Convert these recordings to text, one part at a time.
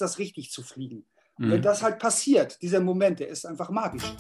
das richtig zu fliegen. Und wenn das halt passiert, dieser Moment, der ist einfach magisch.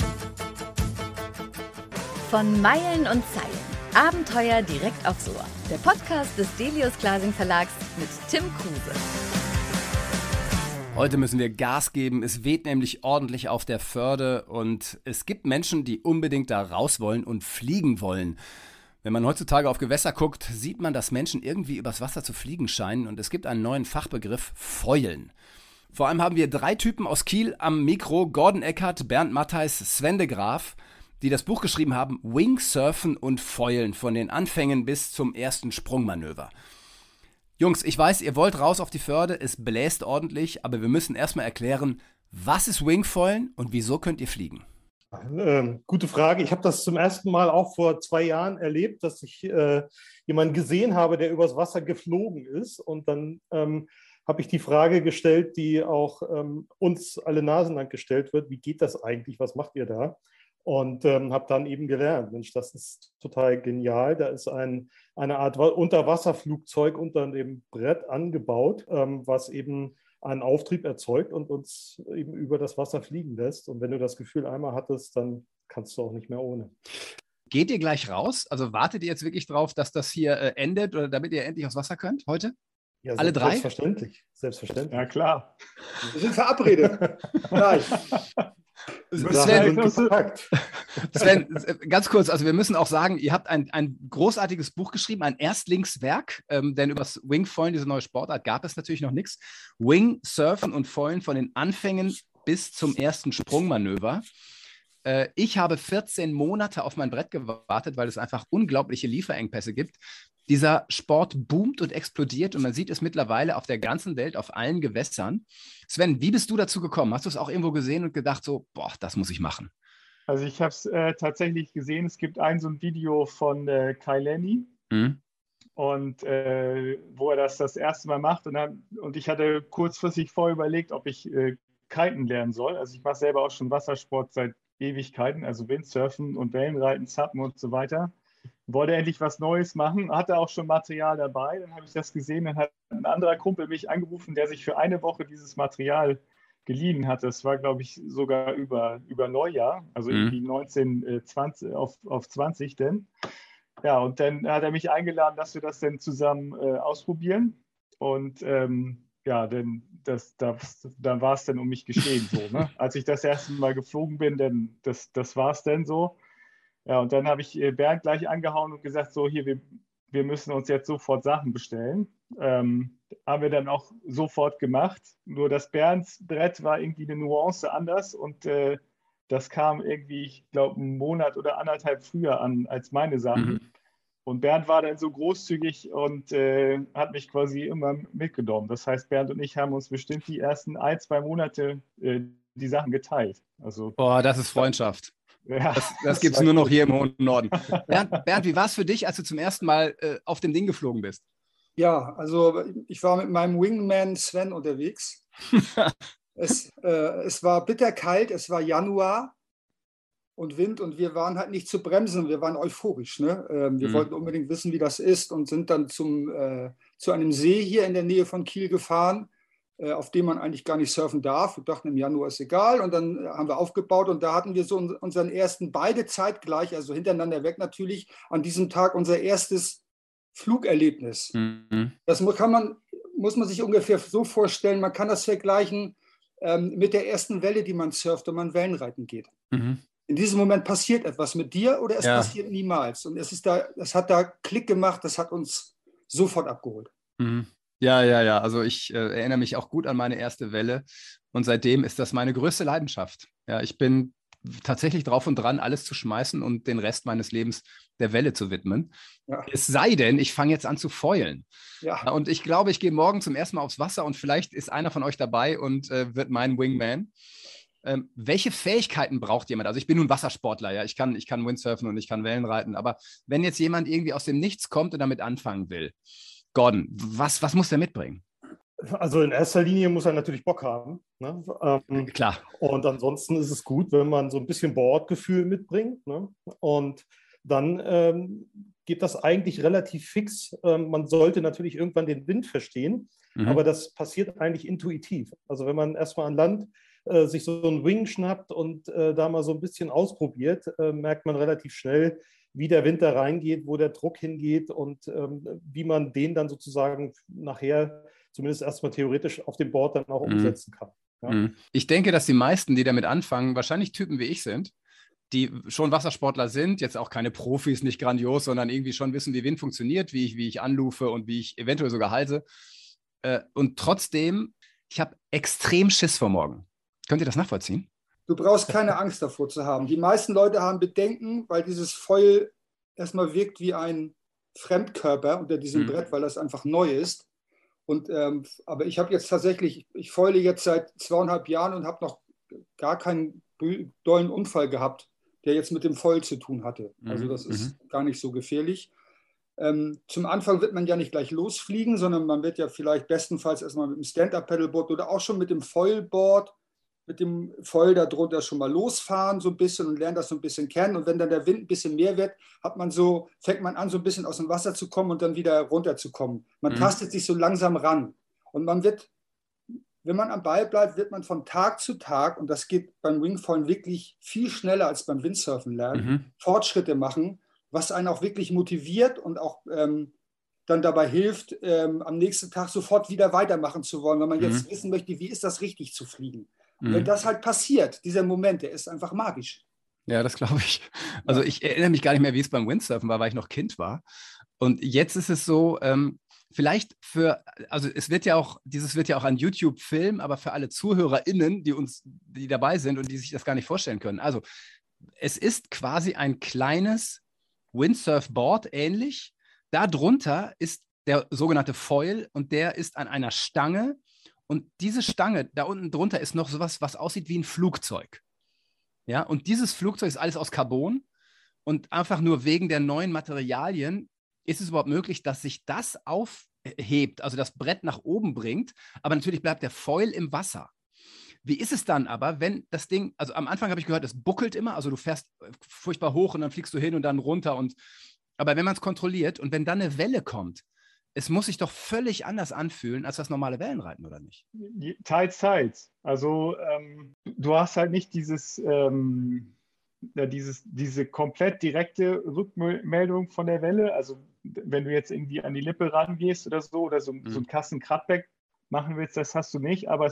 Von Meilen und Zeilen. Abenteuer direkt aufs Ohr. Der Podcast des Delius Glasing Verlags mit Tim Kruse. Heute müssen wir Gas geben. Es weht nämlich ordentlich auf der Förde und es gibt Menschen, die unbedingt da raus wollen und fliegen wollen. Wenn man heutzutage auf Gewässer guckt, sieht man, dass Menschen irgendwie übers Wasser zu fliegen scheinen und es gibt einen neuen Fachbegriff: Foilen. Vor allem haben wir 3 Typen aus Kiel am Mikro: Gordon Eckert, Bernd Mattheis, Sven de Graaf, die das Buch geschrieben haben: Wingsurfen und Foilen, von den Anfängen bis zum ersten Sprungmanöver. Jungs, ich weiß, ihr wollt raus auf die Förde, es bläst ordentlich, aber wir müssen erstmal erklären, was ist Wingfoilen und wieso könnt ihr fliegen? Gute Frage. Ich habe das zum ersten Mal auch vor 2 Jahren erlebt, dass ich jemanden gesehen habe, der übers Wasser geflogen ist. Und dann habe ich die Frage gestellt, die auch uns alle Nasen lang gestellt wird: Wie geht das eigentlich? Was macht ihr da? Und habe dann eben gelernt, Mensch, das ist total genial. Da ist eine Art Unterwasserflugzeug unter dem Brett angebaut, was eben einen Auftrieb erzeugt und uns eben über das Wasser fliegen lässt. Und wenn du das Gefühl einmal hattest, dann kannst du auch nicht mehr ohne. Geht ihr gleich raus? Also wartet ihr jetzt wirklich drauf, dass das hier endet oder damit ihr endlich aufs Wasser könnt heute? Ja, alle 3? Selbstverständlich. Ja, klar. Wir sind verabredet. Nein. Sven, ganz kurz, also wir müssen auch sagen, ihr habt ein großartiges Buch geschrieben, ein Erstlingswerk, denn über das Wingfoilen, diese neue Sportart, gab es natürlich noch nichts. Wingsurfen und Foilen, von den Anfängen bis zum ersten Sprungmanöver. Ich habe 14 Monate auf mein Brett gewartet, weil es einfach unglaubliche Lieferengpässe gibt. Dieser Sport boomt und explodiert und man sieht es mittlerweile auf der ganzen Welt, auf allen Gewässern. Sven, wie bist du dazu gekommen? Hast du es auch irgendwo gesehen und gedacht so, boah, das muss ich machen? Also ich habe es tatsächlich gesehen. Es gibt so ein Video von Kai Lenny und wo er das erste Mal macht. Und ich hatte kurzfristig vorher überlegt, ob ich Kiten lernen soll. Also ich mache selber auch schon Wassersport seit Ewigkeiten, also Windsurfen und Wellenreiten, Zappen und so weiter. Wollte endlich was Neues machen, hatte auch schon Material dabei. Dann habe ich das gesehen, dann hat ein anderer Kumpel mich angerufen, der sich für eine Woche dieses Material geliehen hat. Das war, glaube ich, sogar über Neujahr, also irgendwie 1920 auf 20 denn. Ja, und dann hat er mich eingeladen, dass wir das dann zusammen ausprobieren. Und ja, dann war es dann um mich geschehen so. Ne? Als ich das erste Mal geflogen bin, dann das war es dann so. Ja, und dann habe ich Bernd gleich angehauen und gesagt, so hier, wir müssen uns jetzt sofort Sachen bestellen. Haben wir dann auch sofort gemacht. Nur das Bernds Brett war irgendwie eine Nuance anders und das kam irgendwie, ich glaube, einen Monat oder anderthalb früher an als meine Sachen. Und Bernd war dann so großzügig und hat mich quasi immer mitgenommen. Das heißt, Bernd und ich haben uns bestimmt die ersten 1-2 Monate die Sachen geteilt. Also, boah, das ist Freundschaft. Ja, das gibt es nur noch hier im hohen Norden. Bernd, wie war es für dich, als du zum ersten Mal auf dem Ding geflogen bist? Ja, also ich war mit meinem Wingman Sven unterwegs. Es war bitterkalt, es war Januar und Wind und wir waren halt nicht zu bremsen, wir waren euphorisch. Ne? Wir wollten unbedingt wissen, wie das ist und sind dann zu einem See hier in der Nähe von Kiel gefahren, auf dem man eigentlich gar nicht surfen darf. Wir dachten, im Januar ist egal und dann haben wir aufgebaut und da hatten wir so unseren ersten, beide zeitgleich, also hintereinander weg natürlich, an diesem Tag unser erstes Flugerlebnis. Das muss man sich ungefähr so vorstellen, man kann das vergleichen mit der ersten Welle, die man surft, wenn man Wellenreiten geht. In diesem Moment passiert etwas mit dir oder es passiert niemals. Und es hat da Klick gemacht, das hat uns sofort abgeholt. Ja. Also ich erinnere mich auch gut an meine erste Welle und seitdem ist das meine größte Leidenschaft. Ja, ich bin tatsächlich drauf und dran, alles zu schmeißen und den Rest meines Lebens der Welle zu widmen. Ja. Es sei denn, ich fange jetzt an zu foilen. Ja. Und ich glaube, ich gehe morgen zum ersten Mal aufs Wasser und vielleicht ist einer von euch dabei und wird mein Wingman. Welche Fähigkeiten braucht jemand? Also ich bin nun Wassersportler, ja, ich kann Windsurfen und ich kann Wellenreiten, aber wenn jetzt jemand irgendwie aus dem Nichts kommt und damit anfangen will, Gordon, was muss der mitbringen? Also in erster Linie muss er natürlich Bock haben. Ne? Klar. Und ansonsten ist es gut, wenn man so ein bisschen Bordgefühl mitbringt. Ne? Und dann geht das eigentlich relativ fix. Man sollte natürlich irgendwann den Wind verstehen. aber das passiert eigentlich intuitiv. Also wenn man erstmal an Land sich so einen Wing schnappt und da mal so ein bisschen ausprobiert, merkt man relativ schnell, wie der Wind da reingeht, wo der Druck hingeht und wie man den dann sozusagen nachher zumindest erstmal theoretisch auf dem Board dann auch umsetzen kann. Ja? Ich denke, dass die meisten, die damit anfangen, wahrscheinlich Typen wie ich sind, die schon Wassersportler sind, jetzt auch keine Profis, nicht grandios, sondern irgendwie schon wissen, wie Wind funktioniert, wie ich anlufe und wie ich eventuell sogar halte. Und trotzdem, ich habe extrem Schiss vor morgen. Könnt ihr das nachvollziehen? Du brauchst keine Angst davor zu haben. Die meisten Leute haben Bedenken, weil dieses Foil erstmal wirkt wie ein Fremdkörper unter diesem Brett, weil das einfach neu ist. Aber ich habe jetzt tatsächlich, ich foile jetzt seit 2,5 Jahren und habe noch gar keinen dollen Unfall gehabt, der jetzt mit dem Foil zu tun hatte. Also das ist gar nicht so gefährlich. Zum Anfang wird man ja nicht gleich losfliegen, sondern man wird ja vielleicht bestenfalls erstmal mit dem Stand-Up-Paddleboard oder auch schon mit dem Foilboard, mit dem Foil darunter schon mal losfahren so ein bisschen und lernt das so ein bisschen kennen. Und wenn dann der Wind ein bisschen mehr wird, fängt man an, so ein bisschen aus dem Wasser zu kommen und dann wieder runterzukommen. Man tastet sich so langsam ran. Und wenn man am Ball bleibt, wird man von Tag zu Tag, und das geht beim Wingfoilen wirklich viel schneller als beim Windsurfen lernen, Fortschritte machen, was einen auch wirklich motiviert und auch dann dabei hilft, am nächsten Tag sofort wieder weitermachen zu wollen, wenn man jetzt wissen möchte, wie ist das richtig zu fliegen. Und wenn das halt passiert, dieser Moment, der ist einfach magisch. Ja, das glaube ich. Also ich erinnere mich gar nicht mehr, wie es beim Windsurfen war, weil ich noch Kind war. Und jetzt ist es so, vielleicht dieses wird ja auch ein YouTube-Film, aber für alle ZuhörerInnen, die dabei sind und die sich das gar nicht vorstellen können. Also es ist quasi ein kleines Windsurfboard ähnlich. Darunter ist der sogenannte Foil und der ist an einer Stange. Und diese Stange, da unten drunter ist noch sowas, was aussieht wie ein Flugzeug. Ja, und dieses Flugzeug ist alles aus Carbon. Und einfach nur wegen der neuen Materialien ist es überhaupt möglich, dass sich das aufhebt, also das Brett nach oben bringt. Aber natürlich bleibt der Foil im Wasser. Wie ist es dann aber, wenn das Ding, also am Anfang habe ich gehört, es buckelt immer, also du fährst furchtbar hoch und dann fliegst du hin und dann runter. Aber wenn man es kontrolliert und wenn dann eine Welle kommt, es muss sich doch völlig anders anfühlen als das normale Wellenreiten, oder nicht? Teils, teils. Also du hast halt nicht diese komplett direkte Rückmeldung von der Welle. Also wenn du jetzt irgendwie an die Lippe rangehst oder so ein Kassen-Cutback machen willst, das hast du nicht. Aber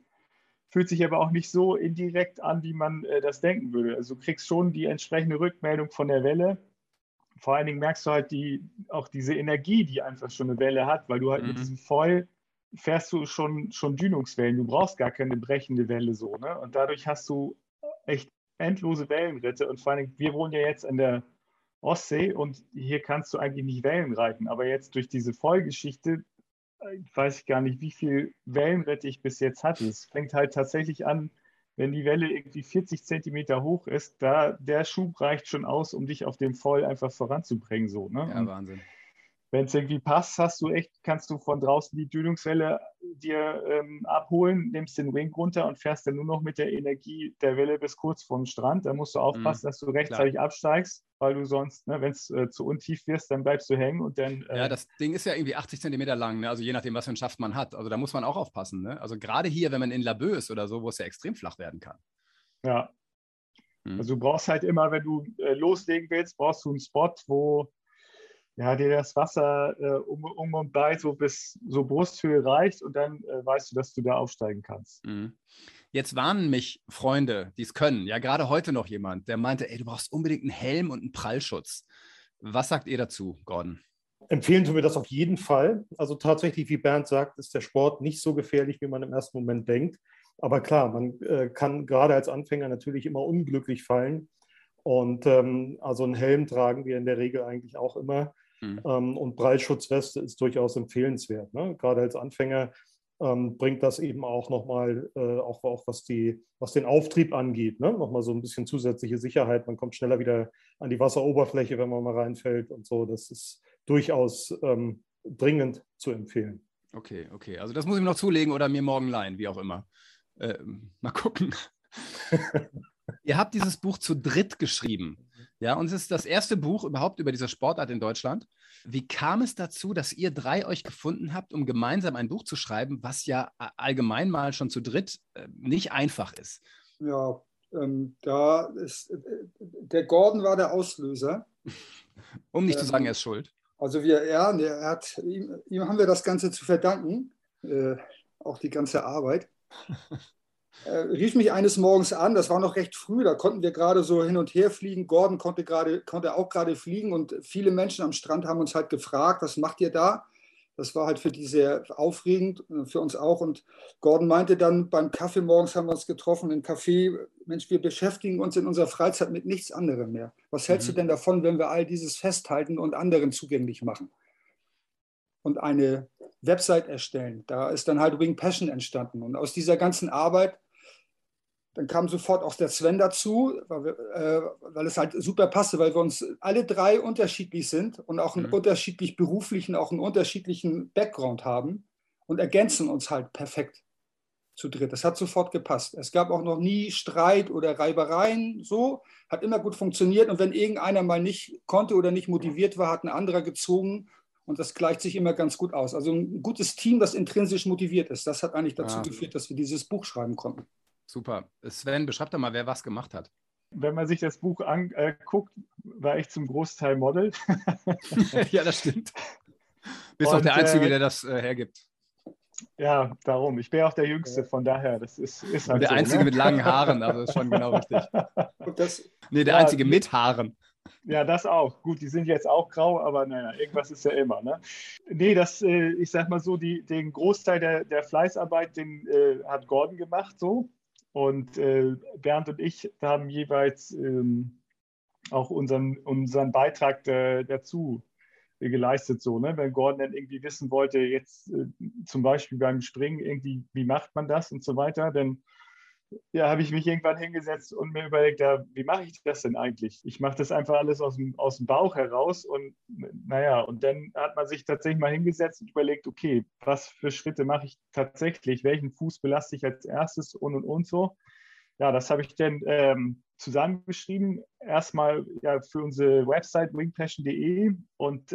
fühlt sich aber auch nicht so indirekt an, wie man das denken würde. Also du kriegst schon die entsprechende Rückmeldung von der Welle. Vor allen Dingen merkst du halt auch diese Energie, die einfach schon eine Welle hat, weil du halt mit diesem Foil fährst du schon Dünungswellen. Du brauchst gar keine brechende Welle so, ne? Und dadurch hast du echt endlose Wellenritte. Und vor allen Dingen, wir wohnen ja jetzt an der Ostsee und hier kannst du eigentlich nicht Wellen reiten. Aber jetzt durch diese Foil-Geschichte weiß ich gar nicht, wie viel Wellenritte ich bis jetzt hatte. Es fängt halt tatsächlich an, wenn die Welle irgendwie 40 Zentimeter hoch ist, der Schub reicht schon aus, um dich auf dem Foil einfach voranzubringen. So, ne? Ja, Wahnsinn. Wenn es irgendwie passt, kannst du von draußen die Dünungswelle dir abholen, nimmst den Wing runter und fährst dann nur noch mit der Energie der Welle bis kurz vorm Strand. Da musst du aufpassen, dass du rechtzeitig absteigst, weil du sonst, ne, wenn es zu untief wirst, dann bleibst du hängen und dann. Ja, das Ding ist ja irgendwie 80 Zentimeter lang, ne? Also je nachdem, was für einen Schaft man hat. Also da muss man auch aufpassen. Ne? Also gerade hier, wenn man in Laboe ist oder so, wo es ja extrem flach werden kann. Ja. Also du brauchst halt immer, wenn du loslegen willst, brauchst du einen Spot, wo dir das Wasser um und bei so bis so Brusthöhe reicht und dann weißt du, dass du da aufsteigen kannst. Jetzt warnen mich Freunde, die es können, ja gerade heute noch jemand, der meinte, ey, du brauchst unbedingt einen Helm und einen Prallschutz. Was sagt ihr dazu, Gordon? Empfehlen tun wir das auf jeden Fall. Also tatsächlich, wie Bernd sagt, ist der Sport nicht so gefährlich, wie man im ersten Moment denkt. Aber klar, man kann gerade als Anfänger natürlich immer unglücklich fallen. Und also einen Helm tragen wir in der Regel eigentlich auch immer. Und Prallschutzweste ist durchaus empfehlenswert. Ne? Gerade als Anfänger bringt das eben auch nochmal, auch was den Auftrieb angeht, ne? Nochmal so ein bisschen zusätzliche Sicherheit. Man kommt schneller wieder an die Wasseroberfläche, wenn man mal reinfällt und so. Das ist durchaus dringend zu empfehlen. Okay. Also das muss ich mir noch zulegen oder mir morgen leihen, wie auch immer. Mal gucken. Ihr habt dieses Buch zu dritt geschrieben. Ja, und es ist das erste Buch überhaupt über diese Sportart in Deutschland. Wie kam es dazu, dass ihr 3 euch gefunden habt, um gemeinsam ein Buch zu schreiben, was ja allgemein mal schon zu dritt nicht einfach ist? Ja, da ist, der Gordon war der Auslöser. Um nicht zu sagen, er ist schuld. Also ihm haben wir das Ganze zu verdanken, auch die ganze Arbeit. Rief mich eines Morgens an, das war noch recht früh, da konnten wir gerade so hin und her fliegen. Gordon konnte auch gerade fliegen und viele Menschen am Strand haben uns halt gefragt, was macht ihr da? Das war halt für die sehr aufregend, für uns auch. Und Gordon meinte dann beim Kaffee morgens, haben wir uns getroffen im Café, Mensch, wir beschäftigen uns in unserer Freizeit mit nichts anderem mehr. Was hältst du denn davon, wenn wir all dieses festhalten und anderen zugänglich machen? Und eine Website erstellen. Da ist dann halt Wing Passion entstanden. Und aus dieser ganzen Arbeit, dann kam sofort auch der Sven dazu, weil es halt super passte, weil wir uns alle 3 unterschiedlich sind und auch einen unterschiedlich beruflichen, auch einen unterschiedlichen Background haben und ergänzen uns halt perfekt zu dritt. Das hat sofort gepasst. Es gab auch noch nie Streit oder Reibereien, so, hat immer gut funktioniert. Und wenn irgendeiner mal nicht konnte oder nicht motiviert war, hat ein anderer gezogen und das gleicht sich immer ganz gut aus. Also ein gutes Team, das intrinsisch motiviert ist, das hat eigentlich dazu geführt, dass wir dieses Buch schreiben konnten. Super. Sven, beschreib doch mal, wer was gemacht hat. Wenn man sich das Buch anguckt, war ich zum Großteil Model. Ja, das stimmt. Bist auch der Einzige, der das hergibt. Ja, darum. Ich bin auch der Jüngste, von daher, das ist halt der so, Einzige ne? mit langen Haaren, also ist schon genau richtig. Der ja, Einzige mit Haaren. Ja, das auch. Gut, die sind jetzt auch grau, aber naja, irgendwas ist ja immer. Ne? Nee, ich sag mal so, den Großteil der Fleißarbeit, den hat Gordon gemacht so. Und Bernd und ich haben jeweils auch unseren Beitrag dazu geleistet. So, ne? Wenn Gordon dann irgendwie wissen wollte, jetzt zum Beispiel beim Springen, irgendwie, wie macht man das und so weiter, dann habe ich mich irgendwann hingesetzt und mir überlegt, ja, wie mache ich das denn eigentlich? Ich mache das einfach alles aus dem Bauch heraus und naja, und dann hat man sich tatsächlich mal hingesetzt und überlegt, okay, was für Schritte mache ich tatsächlich? Welchen Fuß belaste ich als erstes und so. Ja, das habe ich dann zusammengeschrieben. Erstmal ja, für unsere Website wingpassion.de und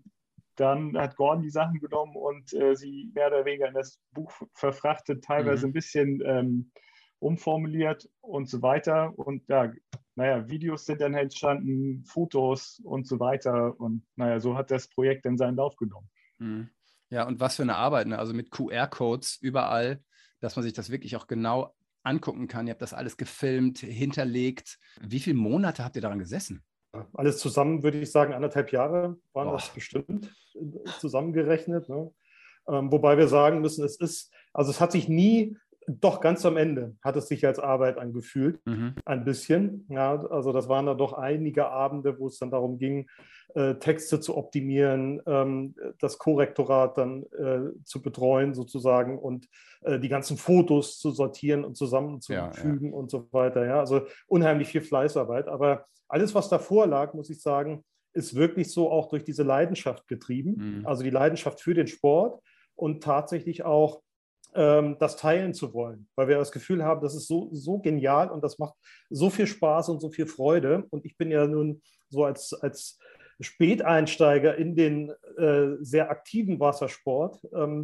dann hat Gordon die Sachen genommen und sie mehr oder weniger in das Buch verfrachtet, teilweise ein bisschen umformuliert und so weiter. Und ja, naja, Videos sind dann entstanden, Fotos und so weiter. Und naja, so hat das Projekt dann seinen Lauf genommen. Ja, und was für eine Arbeit, ne? Also mit QR-Codes überall, dass man sich das wirklich auch genau angucken kann. Ihr habt das alles gefilmt, hinterlegt. Wie viele Monate habt ihr daran gesessen? Alles zusammen würde ich sagen, 1,5 Jahre waren das bestimmt zusammengerechnet. Ne? Wobei wir sagen müssen, es hat sich nie, doch ganz am Ende hat es sich als Arbeit angefühlt, ein bisschen. Ja, also das waren da doch einige Abende, wo es dann darum ging, Texte zu optimieren, das Korrektorat dann zu betreuen sozusagen und die ganzen Fotos zu sortieren und zusammenzufügen und so weiter. Ja, also unheimlich viel Fleißarbeit. Aber alles, was davor lag, muss ich sagen, ist wirklich so auch durch diese Leidenschaft getrieben. Also die Leidenschaft für den Sport und tatsächlich auch das teilen zu wollen, weil wir das Gefühl haben, das ist so genial und das macht so viel Spaß und so viel Freude. Und ich bin ja nun so als Späteinsteiger in den sehr aktiven Wassersport,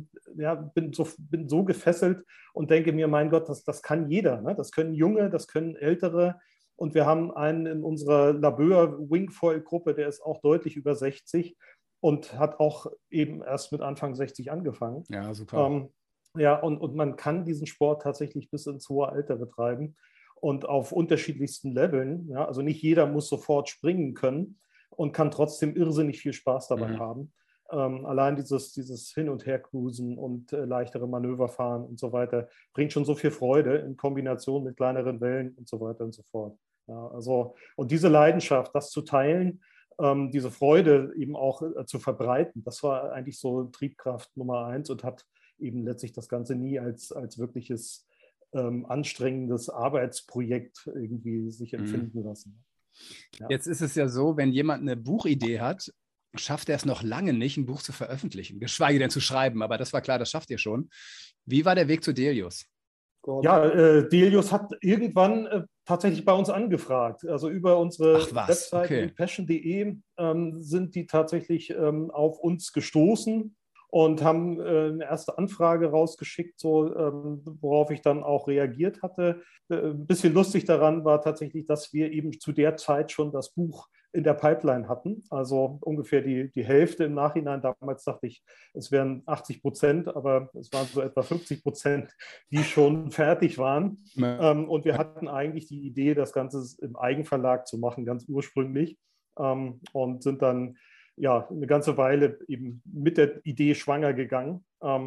bin so gefesselt und denke mir, mein Gott, das kann jeder. Ne? Das können Junge, das können Ältere. Und wir haben einen in unserer Labeur-Wingfoil-Gruppe, der ist auch deutlich über 60 und hat auch eben erst mit Anfang 60 angefangen. Ja, super. Und man kann diesen Sport tatsächlich bis ins hohe Alter betreiben und auf unterschiedlichsten Leveln. Ja? Also nicht jeder muss sofort springen können und kann trotzdem irrsinnig viel Spaß dabei haben. Allein dieses Hin- und Her-Cruisen und leichtere Manöver fahren und so weiter bringt schon so viel Freude in Kombination mit kleineren Wellen und so weiter und so fort. Ja, also, und diese Leidenschaft, das zu teilen, diese Freude eben auch zu verbreiten, das war eigentlich so Triebkraft Nummer 1 und hat eben letztlich das Ganze nie als wirkliches anstrengendes Arbeitsprojekt irgendwie sich empfinden lassen. Ja. Jetzt ist es ja so, wenn jemand eine Buchidee hat, schafft er es noch lange nicht, ein Buch zu veröffentlichen, geschweige denn zu schreiben. Aber das war klar, das schafft ihr schon. Wie war der Weg zu Delius? Ja, Delius hat irgendwann tatsächlich bei uns angefragt. Also über unsere Website passion.de sind die tatsächlich auf uns gestoßen und haben eine erste Anfrage rausgeschickt, worauf ich dann auch reagiert hatte. Ein bisschen lustig daran war tatsächlich, dass wir eben zu der Zeit schon das Buch in der Pipeline hatten, also ungefähr die Hälfte im Nachhinein. Damals dachte ich, es wären 80%, aber es waren so etwa 50%, die schon fertig waren. Und wir hatten eigentlich die Idee, das Ganze im Eigenverlag zu machen, ganz ursprünglich, und sind dann eine ganze Weile eben mit der Idee schwanger gegangen.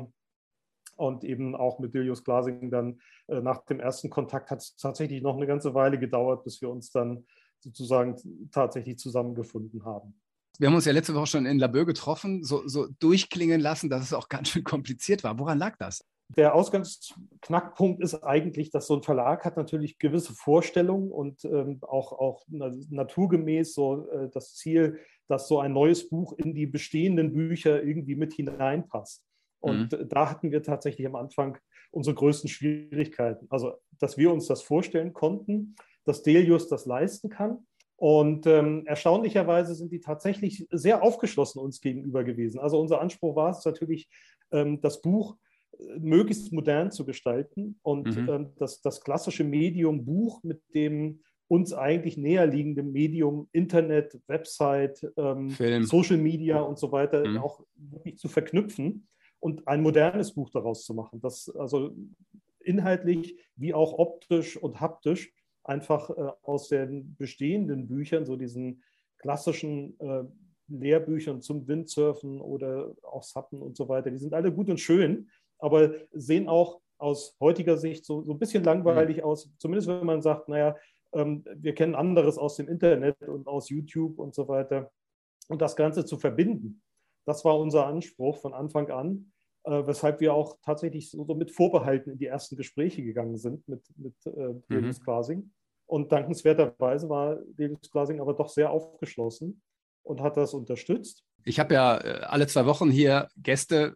Und eben auch mit Delius Glasing dann nach dem ersten Kontakt hat es tatsächlich noch eine ganze Weile gedauert, bis wir uns dann sozusagen tatsächlich zusammengefunden haben. Wir haben uns ja letzte Woche schon in Laboe getroffen, so durchklingen lassen, dass es auch ganz schön kompliziert war. Woran lag das? Der Ausgangsknackpunkt ist eigentlich, dass so ein Verlag hat natürlich gewisse Vorstellungen und auch naturgemäß das Ziel, dass so ein neues Buch in die bestehenden Bücher irgendwie mit hineinpasst. Und da hatten wir tatsächlich am Anfang unsere größten Schwierigkeiten. Also, dass wir uns das vorstellen konnten, dass Delius das leisten kann. Und erstaunlicherweise sind die tatsächlich sehr aufgeschlossen uns gegenüber gewesen. Also unser Anspruch war es natürlich, das Buch möglichst modern zu gestalten und das klassische Medium Buch mit dem uns eigentlich näher liegenden Medium Internet, Website, Social Media und so weiter auch wirklich zu verknüpfen und ein modernes Buch daraus zu machen, das also inhaltlich wie auch optisch und haptisch einfach aus den bestehenden Büchern, so diesen klassischen Lehrbüchern zum Windsurfen oder auch Suppen und so weiter, die sind alle gut und schön, aber sehen auch aus heutiger Sicht so ein bisschen langweilig aus, zumindest wenn man sagt, naja, wir kennen anderes aus dem Internet und aus YouTube und so weiter. Und das Ganze zu verbinden, das war unser Anspruch von Anfang an, weshalb wir auch tatsächlich so mit Vorbehalten in die ersten Gespräche gegangen sind mit Delius Glasing. Und dankenswerterweise war Delius Glasing aber doch sehr aufgeschlossen und hat das unterstützt. Ich habe ja alle 2 Wochen hier Gäste,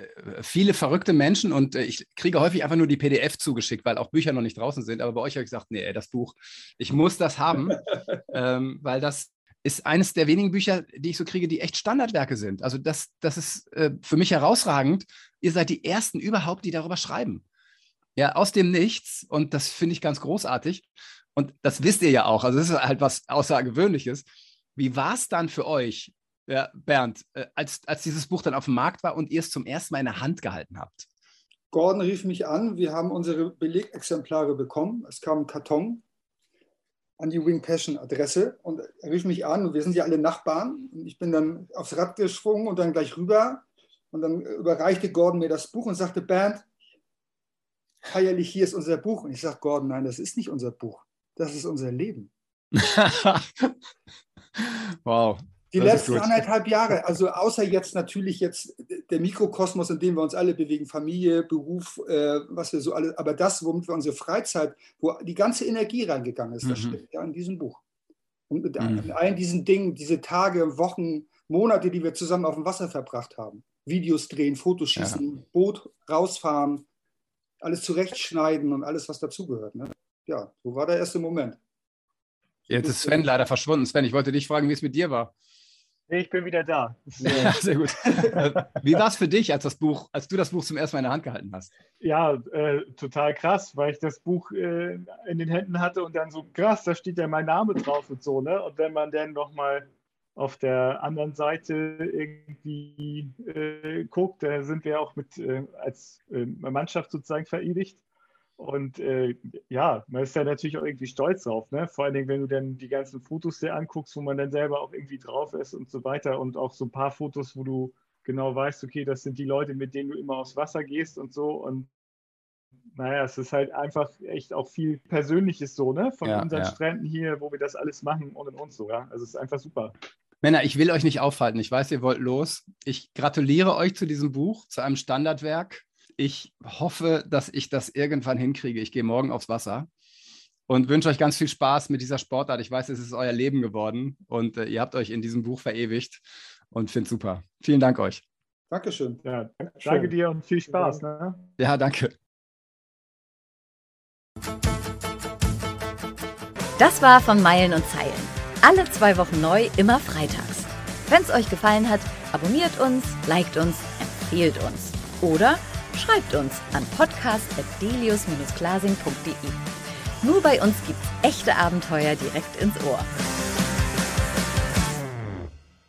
viele verrückte Menschen, und ich kriege häufig einfach nur die PDF zugeschickt, weil auch Bücher noch nicht draußen sind. Aber bei euch habe ich gesagt, nee, das Buch, ich muss das haben, weil das ist eines der wenigen Bücher, die ich so kriege, die echt Standardwerke sind. Also das ist für mich herausragend. Ihr seid die Ersten überhaupt, die darüber schreiben. Ja, aus dem Nichts, und das finde ich ganz großartig. Und das wisst ihr ja auch, also das ist halt was Außergewöhnliches. Wie war es dann für euch, ja, Bernd, als dieses Buch dann auf dem Markt war und ihr es zum ersten Mal in der Hand gehalten habt? Gordon rief mich an, wir haben unsere Belegexemplare bekommen. Es kam ein Karton an die Wing Passion Adresse und er rief mich an und wir sind ja alle Nachbarn. Und ich bin dann aufs Rad geschwungen und dann gleich rüber und dann überreichte Gordon mir das Buch und sagte, Bernd, feierlich, hier ist unser Buch. Und ich sage, Gordon, nein, das ist nicht unser Buch, das ist unser Leben. Wow. Die letzten 1,5 Jahre, also außer jetzt natürlich der Mikrokosmos, in dem wir uns alle bewegen, Familie, Beruf, was wir so alle, aber das, womit wir unsere Freizeit, wo die ganze Energie reingegangen ist, das steckt ja in diesem Buch. Und mit allen diesen Dingen, diese Tage, Wochen, Monate, die wir zusammen auf dem Wasser verbracht haben. Videos drehen, Fotos schießen, Boot rausfahren, alles zurechtschneiden und alles, was dazugehört. Ne? Ja, so war der erste Moment. Jetzt ist Sven leider verschwunden. Sven, ich wollte dich fragen, wie es mit dir war. Nee, ich bin wieder da. Ja, sehr gut. Wie war es für dich, als du das Buch zum ersten Mal in der Hand gehalten hast? Ja, total krass, weil ich das Buch in den Händen hatte und dann so, krass, da steht ja mein Name drauf und so, ne? Und wenn man dann nochmal auf der anderen Seite irgendwie guckt, da sind wir auch als Mannschaft sozusagen verewigt. Und ja, man ist ja natürlich auch irgendwie stolz drauf, ne? Vor allen Dingen, wenn du dann die ganzen Fotos dir anguckst, wo man dann selber auch irgendwie drauf ist und so weiter und auch so ein paar Fotos, wo du genau weißt, okay, das sind die Leute, mit denen du immer aufs Wasser gehst und so. Und naja, es ist halt einfach echt auch viel Persönliches so, ne? Von unseren Stränden hier, wo wir das alles machen und so, ja. Also es ist einfach super. Männer, ich will euch nicht aufhalten. Ich weiß, ihr wollt los. Ich gratuliere euch zu diesem Buch, zu einem Standardwerk. Ich hoffe, dass ich das irgendwann hinkriege. Ich gehe morgen aufs Wasser und wünsche euch ganz viel Spaß mit dieser Sportart. Ich weiß, es ist euer Leben geworden und ihr habt euch in diesem Buch verewigt und finde es super. Vielen Dank euch. Dankeschön. Ja, danke dir und viel Spaß. Ne? Ja, danke. Das war von Meilen und Zeilen. Alle 2 Wochen neu, immer freitags. Wenn es euch gefallen hat, abonniert uns, liked uns, empfehlt uns. Oder schreibt uns an podcast@delius-glasing.de. Nur bei uns gibt's echte Abenteuer direkt ins Ohr.